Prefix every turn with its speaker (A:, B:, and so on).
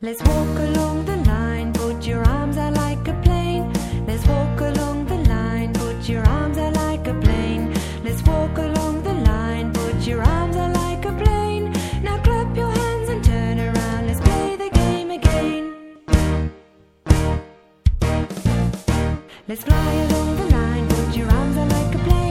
A: Let's walk along the line, put your arms out like a plane. Let's walk along the line, put your arms out like a plane. Let's walk along the line, put your arms out like a plane. Now clap your hands and turn around, let's play the game again. Let's fly along the line, put your arms out like a plane.